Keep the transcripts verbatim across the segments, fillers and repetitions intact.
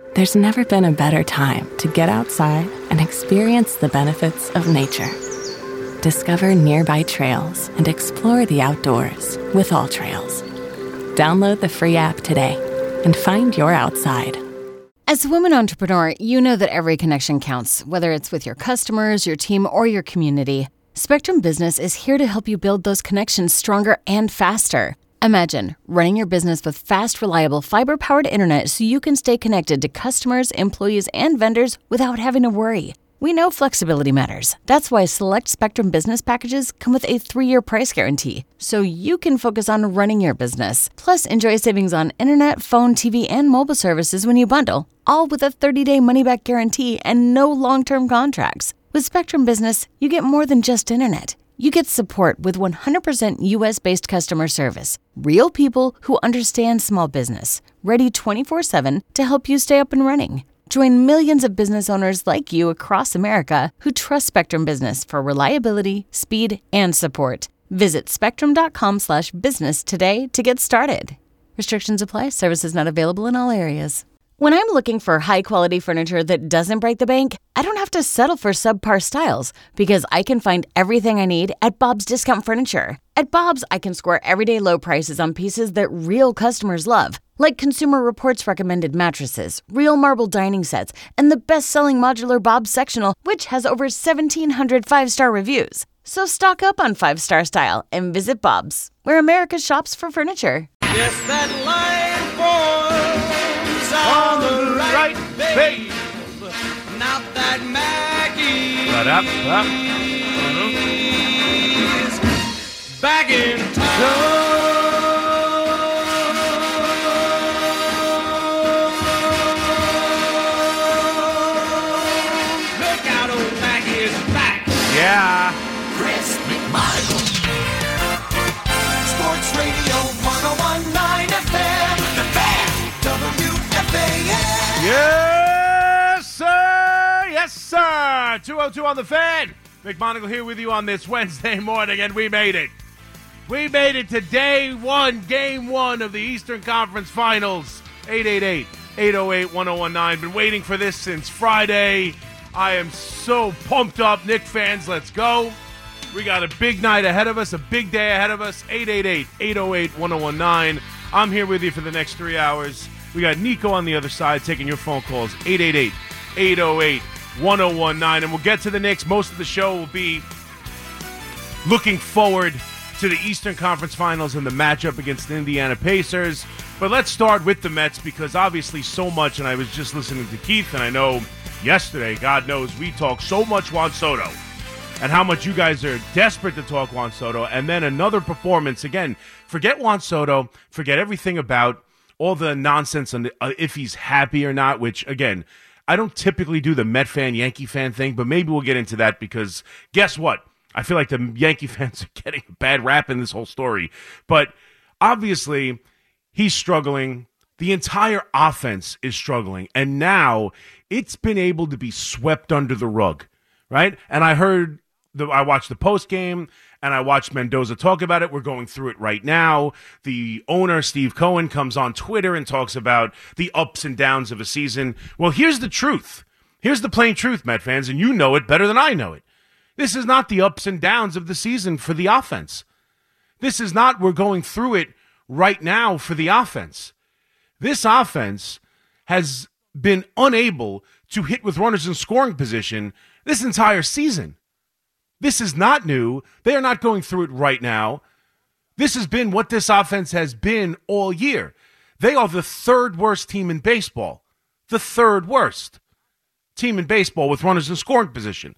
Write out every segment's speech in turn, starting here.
There's never been a better time to get outside and experience the benefits of nature. Discover nearby trails and explore the outdoors with All Trails. Download the free app today and find your outside. As a woman entrepreneur, you know that every connection counts, whether it's with your customers, your team, or your community. Spectrum Business is here to help you build those connections stronger and faster. Imagine running your business with fast, reliable, fiber-powered internet so you can stay connected to customers, employees, and vendors without having to worry. We know flexibility matters. That's why select Spectrum Business packages come with a three-year price guarantee, so you can focus on running your business. Plus, enjoy savings on internet, phone, T V, and mobile services when you bundle, all with a thirty-day money-back guarantee and no long-term contracts. With Spectrum Business, you get more than just internet. You get support with one hundred percent U S-based customer service. Real people who understand small business, ready twenty-four seven to help you stay up and running. Join millions of business owners like you across America who trust Spectrum Business for reliability, speed, and support. Visit spectrum.com slash business today to get started. Restrictions apply. Services not available in all areas. When I'm looking for high-quality furniture that doesn't break the bank, I don't have to settle for subpar styles because I can find everything I need at Bob's Discount Furniture. At Bob's, I can score everyday low prices on pieces that real customers love, like Consumer Reports recommended mattresses, real marble dining sets, and the best-selling modular Bob's sectional, which has over seventeen hundred five-star reviews. So stock up on five-star style and visit Bob's, where America shops for furniture. Yes, that line forms on the right, babe. Not that Maggie is back in town. Yeah. Chris McMichael. Sports Radio one oh one point nine F M. The Fan. W F A N. Yes, sir. Yes, sir. two oh two on the Fan. McMonagle here with you on this Wednesday morning, and we made it. We made it to day one, game one of the Eastern Conference Finals. eight eight eight, eight oh eight, one oh one nine. Been waiting for this since Friday. I am so pumped up. Knick fans, let's go. We got a big night ahead of us, a big day ahead of us. eight eight eight, eight oh eight, one oh one nine. I'm here with you for the next three hours. We got Nico on the other side taking your phone calls. eight eight eight, eight oh eight, one oh one nine. And we'll get to the Knicks. Most of the show will be looking forward to the Eastern Conference Finals and the matchup against the Indiana Pacers. But let's start with the Mets because obviously so much, and I was just listening to Keith, and I know yesterday, God knows, we talked so much Juan Soto and how much you guys are desperate to talk Juan Soto. And then another performance. Again, forget Juan Soto. Forget everything about all the nonsense on the, uh, if he's happy or not, which, again, I don't typically do the Met fan, Yankee fan thing, but maybe we'll get into that because guess what? I feel like the Yankee fans are getting a bad rap in this whole story. But obviously, he's struggling. The entire offense is struggling. And now it's been able to be swept under the rug, right? And I heard, the, I watched the post game, and I watched Mendoza talk about it. We're going through it right now. The owner, Steve Cohen, comes on Twitter and talks about the ups and downs of a season. Well, here's the truth. Here's the plain truth, Met fans, and you know it better than I know it. This is not the ups and downs of the season for the offense. This is not, we're going through it right now for the offense. This offense has been unable to hit with runners in scoring position this entire season. This is not new. They are not going through it right now. This has been what this offense has been all year. They are the third worst team in baseball. The third worst team in baseball with runners in scoring position.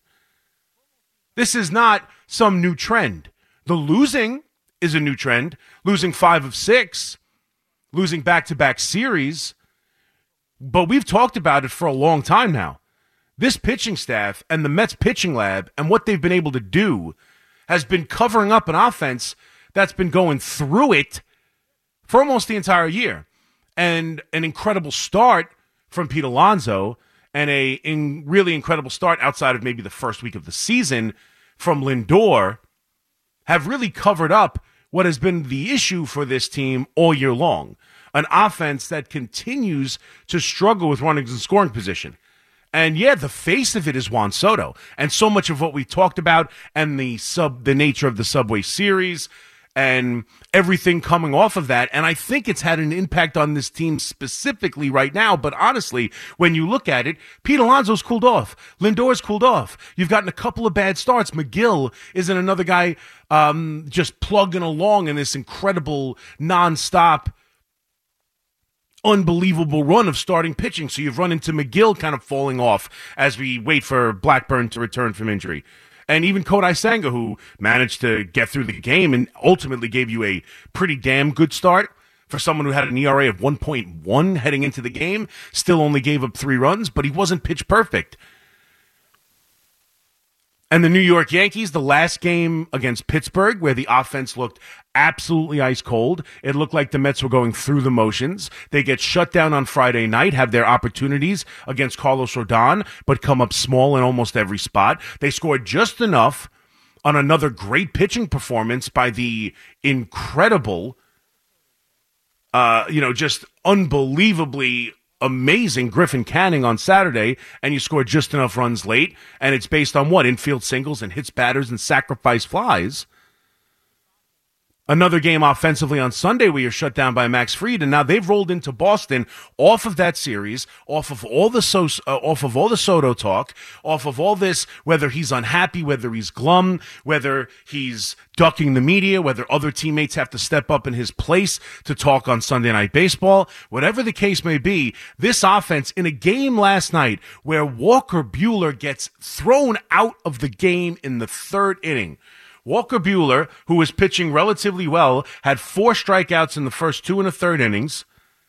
This is not some new trend. The losing is a new trend. Losing five of six, losing back-to-back series. But we've talked about it for a long time now. This pitching staff and the Mets pitching lab and what they've been able to do has been covering up an offense that's been going through it for almost the entire year. And an incredible start from Pete Alonso and a in really incredible start outside of maybe the first week of the season from Lindor have really covered up what has been the issue for this team all year long. an offense that continues to struggle with runners in scoring position. And yeah, the face of it is Juan Soto. And so much of what we talked about and the sub the nature of the Subway Series and everything coming off of that. And I think it's had an impact on this team specifically right now. But honestly, when you look at it, Pete Alonso's cooled off. Lindor's cooled off. You've gotten a couple of bad starts. McGill isn't another guy um, just plugging along in this incredible nonstop unbelievable run of starting pitching. So you've run into McGill kind of falling off as we wait for Blackburn to return from injury. And even Kodai Senga, who managed to get through the game and ultimately gave you a pretty damn good start for someone who had an E R A of one point one heading into the game, still only gave up three runs, but he wasn't pitch perfect. And the New York Yankees, the last game against Pittsburgh, where the offense looked absolutely ice cold. It looked like the Mets were going through the motions. They get shut down on Friday night, have their opportunities against Carlos Rodon, but come up small in almost every spot. They scored just enough on another great pitching performance by the incredible, uh, you know, just unbelievably amazing Griffin Canning on Saturday, and you scored just enough runs late, and it's based on what? Infield singles and hits batters and sacrifice flies. Another game offensively on Sunday where you're shut down by Max Fried, and now they've rolled into Boston off of that series, off of all the so, uh, off of all the Soto talk, off of all this, whether he's unhappy, whether he's glum, whether he's ducking the media, whether other teammates have to step up in his place to talk on Sunday Night Baseball, whatever the case may be, this offense in a game last night where Walker Buehler gets thrown out of the game in the third inning. Walker Buehler, who was pitching relatively well, had four strikeouts in the first two and a third innings,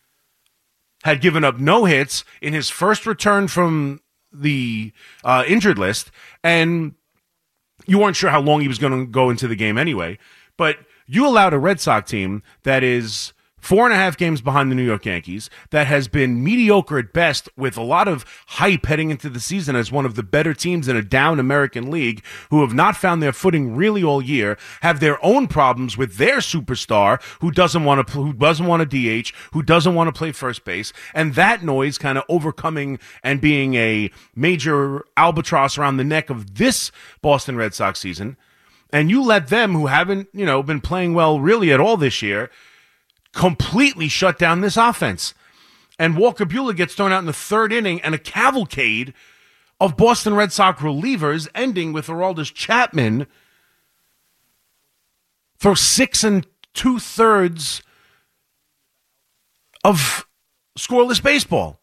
had given up no hits in his first return from the uh, injured list, and you weren't sure how long he was going to go into the game anyway. But you allowed a Red Sox team that is four and a half games behind the New York Yankees, that has been mediocre at best with a lot of hype heading into the season as one of the better teams in a down American League, who have not found their footing really all year, have their own problems with their superstar who doesn't want to who doesn't want to D H, who doesn't want to play first base, and that noise kind of overcoming and being a major albatross around the neck of this Boston Red Sox season. And you let them, who haven't, you know, been playing well really at all this year, completely shut down this offense. And Walker Buehler gets thrown out in the third inning, and a cavalcade of Boston Red Sox relievers, ending with Aroldis Chapman, throw six and two-thirds of scoreless baseball.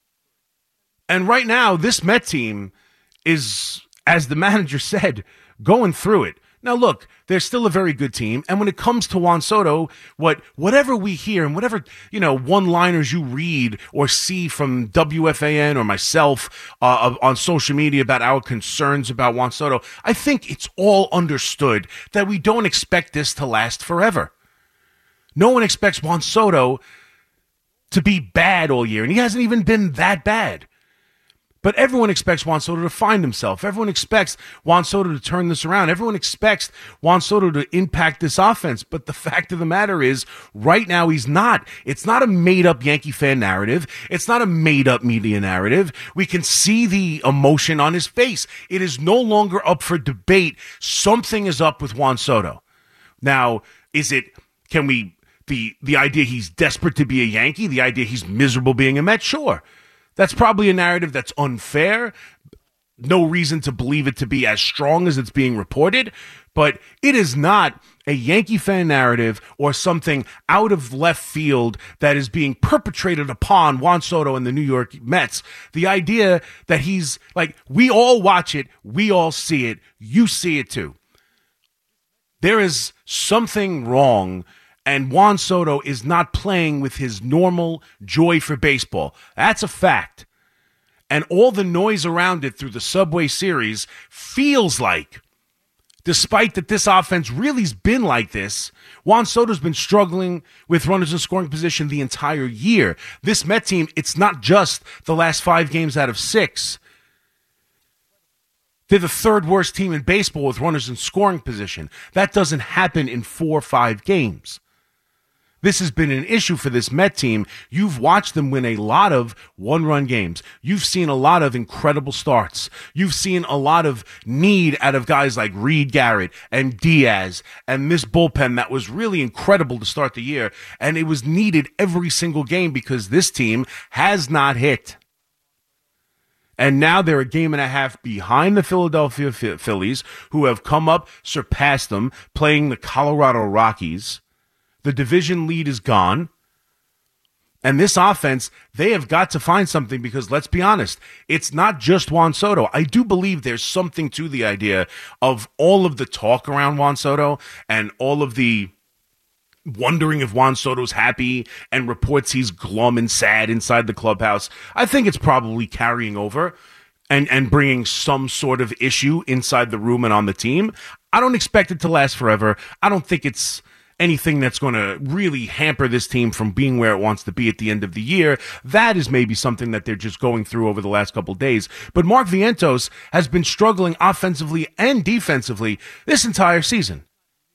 And right now, this Met team is, as the manager said, going through it. Now, look, they're still a very good team. And when it comes to Juan Soto, what whatever we hear and whatever, you know, one-liners you read or see from W F A N or myself uh, on social media about our concerns about Juan Soto, I think it's all understood that we don't expect this to last forever. No one expects Juan Soto to be bad all year, and he hasn't even been that bad. But everyone expects Juan Soto to find himself. Everyone expects Juan Soto to turn this around. Everyone expects Juan Soto to impact this offense. But the fact of the matter is, right now he's not. It's not a made-up Yankee fan narrative. It's not a made-up media narrative. We can see the emotion on his face. It is no longer up for debate. Something is up with Juan Soto. Now, is it, can we, the, the idea he's desperate to be a Yankee, the idea he's miserable being a Met? Sure. That's probably a narrative that's unfair. No reason to believe it to be as strong as it's being reported, but it is not a Yankee fan narrative or something out of left field that is being perpetrated upon Juan Soto and the New York Mets. The idea that he's like, we all watch it, we all see it, you see it too. There is something wrong, and Juan Soto is not playing with his normal joy for baseball. That's a fact. And all the noise around it through the Subway Series feels like, despite that this offense really has been like this, Juan Soto's been struggling with runners in scoring position the entire year. This Met team, it's not just the last five games out of six. They're the third worst team in baseball with runners in scoring position. That doesn't happen in four or five games. This has been an issue for this Met team. You've watched them win a lot of one-run games. You've seen a lot of incredible starts. You've seen a lot of need out of guys like Reed Garrett and Diaz and this bullpen that was really incredible to start the year. And it was needed every single game because this team has not hit. And now they're a game and a half behind the Philadelphia Phillies, who have come up, surpassed them, playing the Colorado Rockies. The division lead is gone. And this offense, they have got to find something because, let's be honest, it's not just Juan Soto. I do believe there's something to the idea of all of the talk around Juan Soto and all of the wondering if Juan Soto's happy and reports he's glum and sad inside the clubhouse. I think it's probably carrying over and, and bringing some sort of issue inside the room and on the team. I don't expect it to last forever. I don't think it's anything that's going to really hamper this team from being where it wants to be at the end of the year. That is maybe something that they're just going through over the last couple of days. But Mark Vientos has been struggling offensively and defensively this entire season.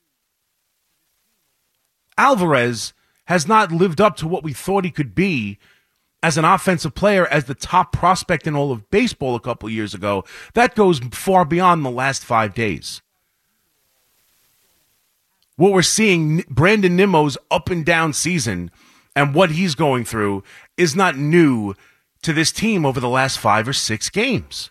Alvarez has not lived up to what we thought he could be as an offensive player, as the top prospect in all of baseball a couple of years ago. That goes far beyond the last five days. What we're seeing, Brandon Nimmo's up and down season and what he's going through is not new to this team over the last five or six games.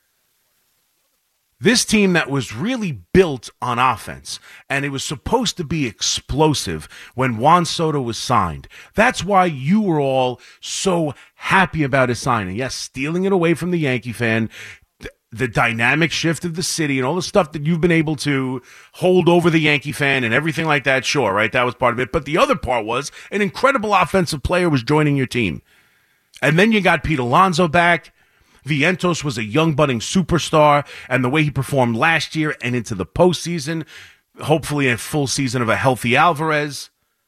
This team that was really built on offense, and it was supposed to be explosive when Juan Soto was signed. That's why you were all so happy about his signing. Yes, stealing it away from the Yankee fan, the dynamic shift of the city and all the stuff that you've been able to hold over the Yankee fan and everything like that, sure, right? That was part of it. But the other part was an incredible offensive player was joining your team. And then you got Pete Alonso back. Vientos was a young budding superstar, and the way he performed last year and into the postseason, hopefully a full season of a healthy Alvarez.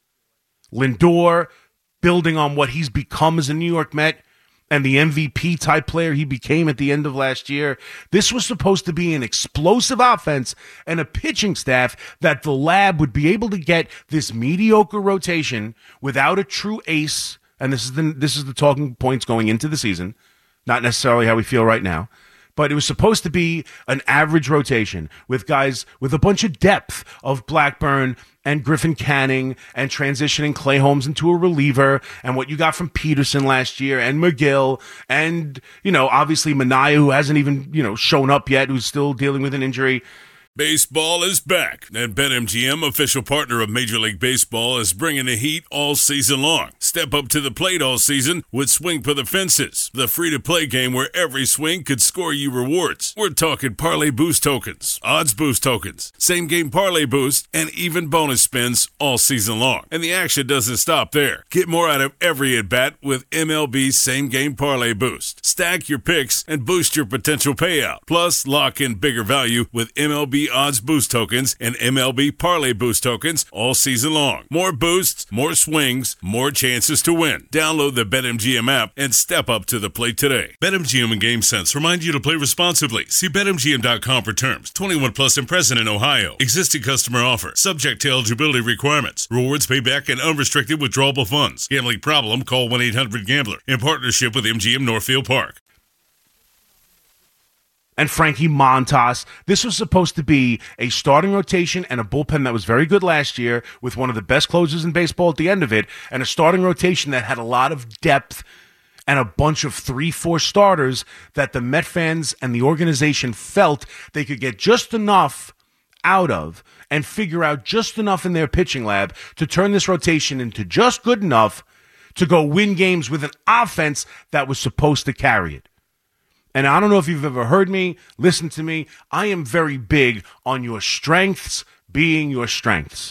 Lindor, building on what he's become as a New York Met, and the M V P type player he became at the end of last year. This was supposed to be an explosive offense and a pitching staff that the lab would be able to get this mediocre rotation without a true ace. And this is the this is the talking points going into the season, not necessarily how we feel right now. But it was supposed to be an average rotation with guys with a bunch of depth of Blackburn and Griffin Canning and transitioning Clay Holmes into a reliever and what you got from Peterson last year and McGill and, you know, obviously Minaya, who hasn't even, you know, shown up yet, who's still dealing with an injury. Baseball is back, and BetMGM, official partner of Major League Baseball, is bringing the heat all season long. Step up to the plate all season with Swing for the Fences, the free-to-play game where every swing could score you rewards. We're talking parlay boost tokens, odds boost tokens, same-game parlay boost, and even bonus spins all season long. And the action doesn't stop there. Get more out of every at-bat with M L B Same-Game Parlay Boost. Stack your picks and boost your potential payout. Plus, lock in bigger value with M L B odds boost tokens and M L B parlay boost tokens all season long. More boosts, more swings, more chances to win. Download the BetMGM app and step up to the plate today. BetMGM and GameSense remind you to play responsibly. See Bet M G M dot com for terms. twenty-one plus and present in Ohio. Existing customer offer. Subject to eligibility requirements. Rewards payback and unrestricted withdrawable funds. Gambling problem? Call one eight hundred gambler. In partnership with M G M Northfield Park. And Frankie Montas. This was supposed to be a starting rotation and a bullpen that was very good last year with one of the best closers in baseball at the end of it, and a starting rotation that had a lot of depth and a bunch of three, four starters that the Met fans and the organization felt they could get just enough out of and figure out just enough in their pitching lab to turn this rotation into just good enough to go win games with an offense that was supposed to carry it. And I don't know if you've ever heard me, listen to me. I am very big on your strengths being your strengths.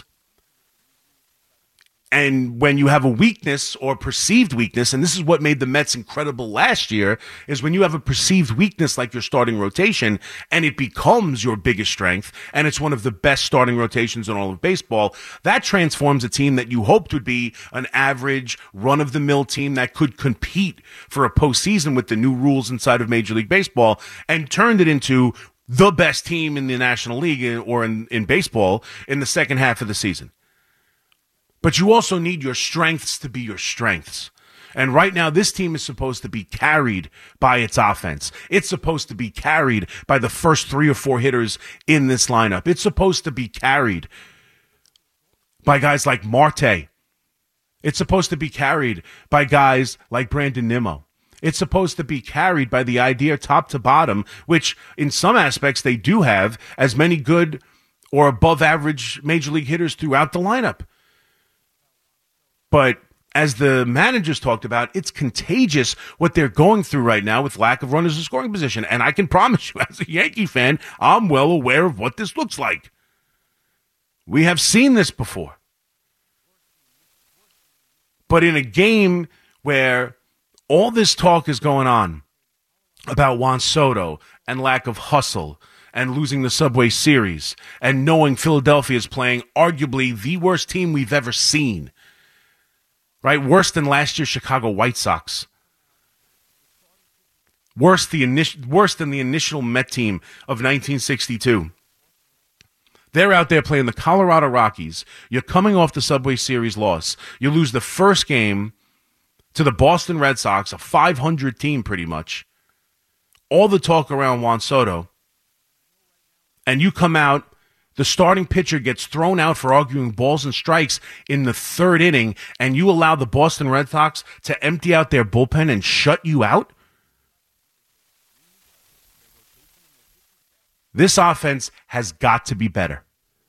And when you have a weakness or perceived weakness, and this is what made the Mets incredible last year, is when you have a perceived weakness like your starting rotation, and it becomes your biggest strength, and it's one of the best starting rotations in all of baseball, that transforms a team that you hoped would be an average, run-of-the-mill team that could compete for a postseason with the new rules inside of Major League Baseball, and turned it into the best team in the National League or in, in baseball in the second half of the season. But you also need your strengths to be your strengths. And right now, this team is supposed to be carried by its offense. It's supposed to be carried by the first three or four hitters in this lineup. It's supposed to be carried by guys like Marte. It's supposed to be carried by guys like Brandon Nimmo. It's supposed to be carried by the idea top to bottom, which in some aspects they do have as many good or above average major league hitters throughout the lineup. But as the managers talked about, it's contagious what they're going through right now with lack of runners in scoring position. And I can promise you, as a Yankee fan, I'm well aware of what this looks like. We have seen this before. But in a game where all this talk is going on about Juan Soto and lack of hustle and losing the Subway Series and knowing Philadelphia is playing arguably the worst team we've ever seen, right? Worse than last year's Chicago White Sox. Worse, the init- worse than the initial Met team of nineteen sixty-two. They're out there playing the Colorado Rockies. You're coming off the Subway Series loss. You lose the first game to the Boston Red Sox, a five hundred team pretty much. All the talk around Juan Soto. And you come out, the starting pitcher gets thrown out for arguing balls and strikes in the third inning, and you allow the Boston Red Sox to empty out their bullpen and shut you out? This offense has got to be better.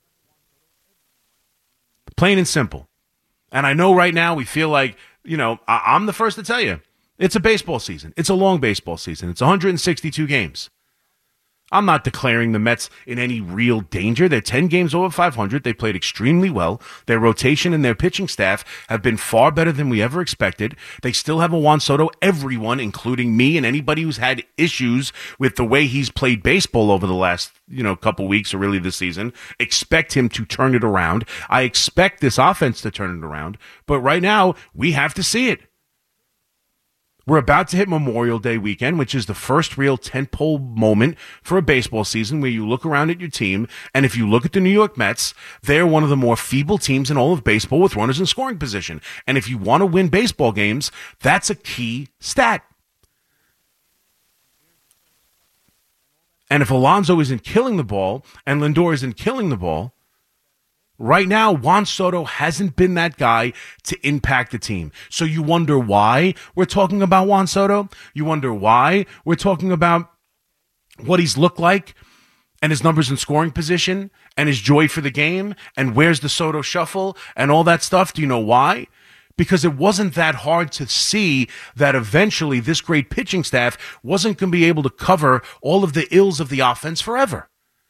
Plain and simple. And I know right now we feel like, you know, I- I'm the first to tell you, it's a baseball season. It's a long baseball season. It's one hundred sixty-two games. I'm not declaring the Mets in any real danger. They're ten games over five hundred. They played extremely well. Their rotation and their pitching staff have been far better than we ever expected. They still have a Juan Soto. Everyone, including me and anybody who's had issues with the way he's played baseball over the last, you know, couple weeks or really this season, expect him to turn it around. I expect this offense to turn it around. But right now, we have to see it. We're about to hit Memorial Day weekend, which is the first real tentpole moment for a baseball season where you look around at your team, and if you look at the New York Mets, they're one of the more feeble teams in all of baseball with runners in scoring position. And if you want to win baseball games, that's a key stat. And if Alonso isn't killing the ball and Lindor isn't killing the ball, right now, Juan Soto hasn't been that guy to impact the team. So you wonder why we're talking about Juan Soto? You wonder why we're talking about what he's looked like and his numbers in scoring position and his joy for the game and where's the Soto shuffle and all that stuff? Do you know why? Because it wasn't that hard to see that eventually this great pitching staff wasn't going to be able to cover all of the ills of the offense forever.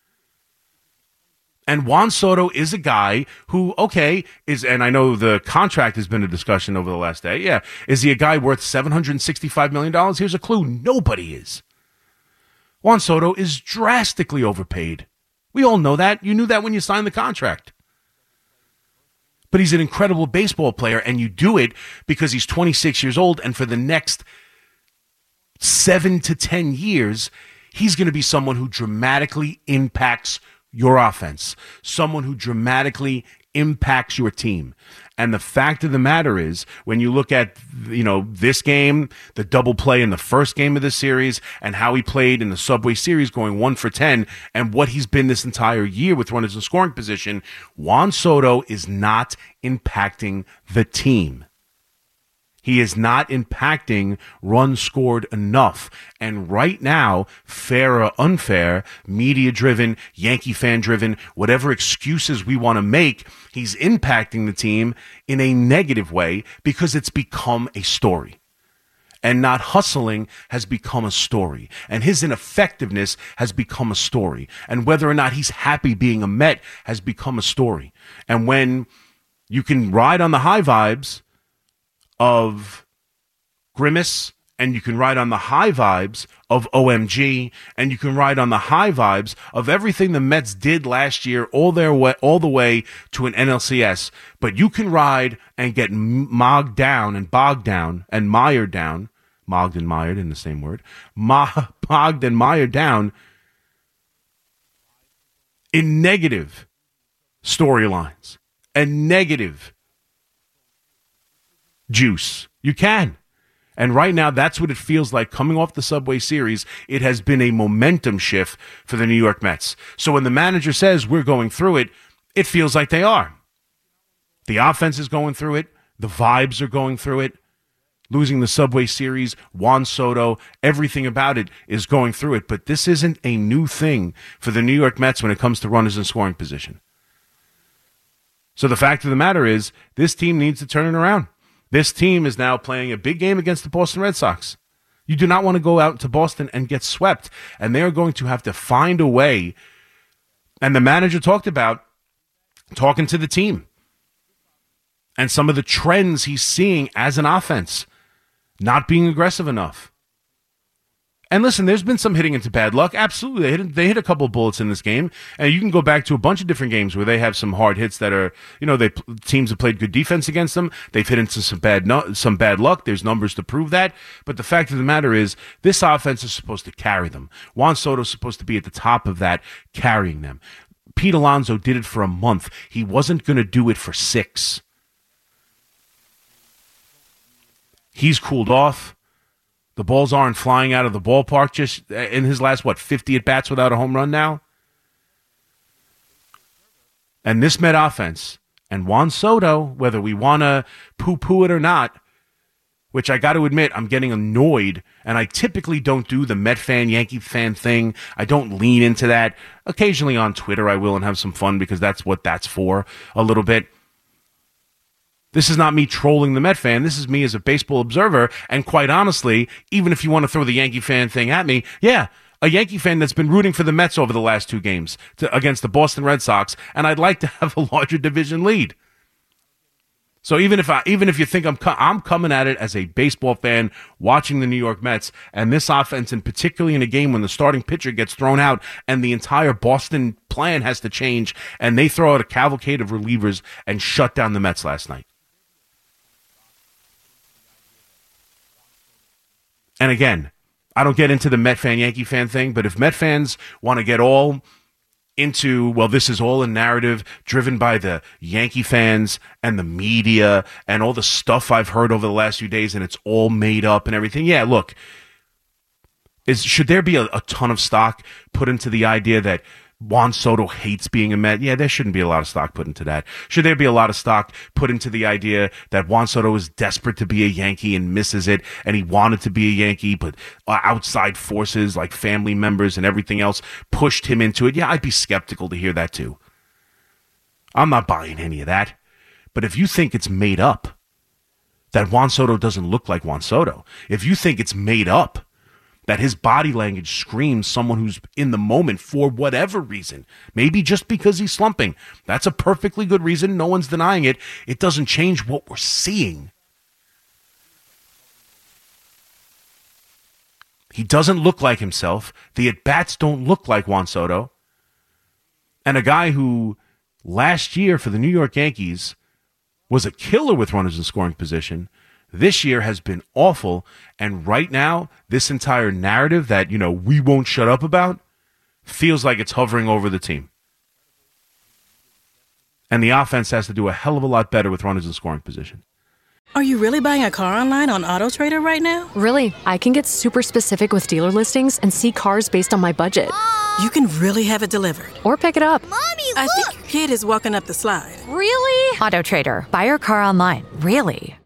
And Juan Soto is a guy who, okay, is, and I know the contract has been a discussion over the last day. Yeah. Is he a guy worth seven hundred sixty-five million dollars? Here's a clue. Nobody is. Juan Soto is drastically overpaid. We all know that. You knew that when you signed the contract. But he's an incredible baseball player, and you do it because he's twenty-six years old, and for the next seven to ten years, he's going to be someone who dramatically impacts your offense, someone who dramatically impacts your team. And the fact of the matter is, when you look at, you know, this game, the double play in the first game of the series, and how he played in the Subway Series going one for ten, and what he's been this entire year with runners in scoring position, Juan Soto is not impacting the team. He is not impacting runs scored enough. And right now, fair or unfair, media-driven, Yankee fan-driven, whatever excuses we want to make, he's impacting the team in a negative way because it's become a story. And not hustling has become a story. And his ineffectiveness has become a story. And whether or not he's happy being a Met has become a story. And when you can ride on the high vibes of Grimace, and you can ride on the high vibes of O M G, and you can ride on the high vibes of everything the Mets did last year, all their way, all the way to an N L C S. But you can ride and get mogged down and bogged down and mired down, mogged and mired in the same word, mogged and mired down in negative storylines and negative juice. You can. And right now, that's what it feels like coming off the Subway Series. It has been a momentum shift for the New York Mets. So when the manager says we're going through it, it feels like they are. The offense is going through it. The vibes are going through it. Losing the Subway Series, Juan Soto, everything about it is going through it. But this isn't a new thing for the New York Mets when it comes to runners in scoring position. So the fact of the matter is, this team needs to turn it around. This team is now playing a big game against the Boston Red Sox. You do not want to go out to Boston and get swept, and they're going to have to find a way. And the manager talked about talking to the team and some of the trends he's seeing as an offense, not being aggressive enough. And listen, there's been some hitting into bad luck. Absolutely. They hit, they hit a couple of bullets in this game. And you can go back to a bunch of different games where they have some hard hits that are, you know, they teams have played good defense against them. They've hit into some bad, some bad luck. There's numbers to prove that. But the fact of the matter is, this offense is supposed to carry them. Juan Soto's supposed to be at the top of that, carrying them. Pete Alonso did it for a month. He wasn't going to do it for six. He's cooled off. The balls aren't flying out of the ballpark just in his last, what, fifty at-bats without a home run now? And this Met offense, and Juan Soto, whether we want to poo-poo it or not, which I got to admit, I'm getting annoyed, and I typically don't do the Met fan, Yankee fan thing. I don't lean into that. Occasionally on Twitter I will and have some fun because that's what that's for a little bit. This is not me trolling the Met fan. This is me as a baseball observer. And quite honestly, even if you want to throw the Yankee fan thing at me, yeah, a Yankee fan that's been rooting for the Mets over the last two games to, against the Boston Red Sox, and I'd like to have a larger division lead. So even if I, even if you think I'm co- I'm coming at it as a baseball fan watching the New York Mets and this offense, and particularly in a game when the starting pitcher gets thrown out and the entire Boston plan has to change, and they throw out a cavalcade of relievers and shut down the Mets last night. And again, I don't get into the Met fan, Yankee fan thing, but if Met fans want to get all into, well, this is all a narrative driven by the Yankee fans and the media and all the stuff I've heard over the last few days, and it's all made up and everything. Yeah, look, is should there be a, a ton of stock put into the idea that Juan Soto hates being a Met? Yeah, there shouldn't be a lot of stock put into that. Should there be a lot of stock put into the idea that Juan Soto is desperate to be a Yankee and misses it, and he wanted to be a Yankee, but outside forces like family members and everything else pushed him into it? Yeah, I'd be skeptical to hear that too. I'm not buying any of that. But if you think it's made up, that Juan Soto doesn't look like Juan Soto, if you think it's made up, that his body language screams someone who's in the moment for whatever reason, maybe just because he's slumping, that's a perfectly good reason. No one's denying it. It doesn't change what we're seeing. He doesn't look like himself. The at-bats don't look like Juan Soto. And a guy who last year for the New York Yankees was a killer with runners in scoring position, this year has been awful, and right now, this entire narrative that, you know, we won't shut up about feels like it's hovering over the team. And the offense has to do a hell of a lot better with runners in scoring position. Are you really buying a car online on AutoTrader right now? Really, I can get super specific with dealer listings and see cars based on my budget. You can really have it delivered. Or pick it up. Mommy, look! I think your kid is walking up the slide. Really? AutoTrader. Buy your car online. Really?